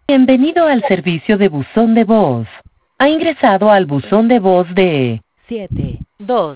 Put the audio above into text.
Bienvenido al servicio de buzón de voz. Ha ingresado al buzón de voz de 7 2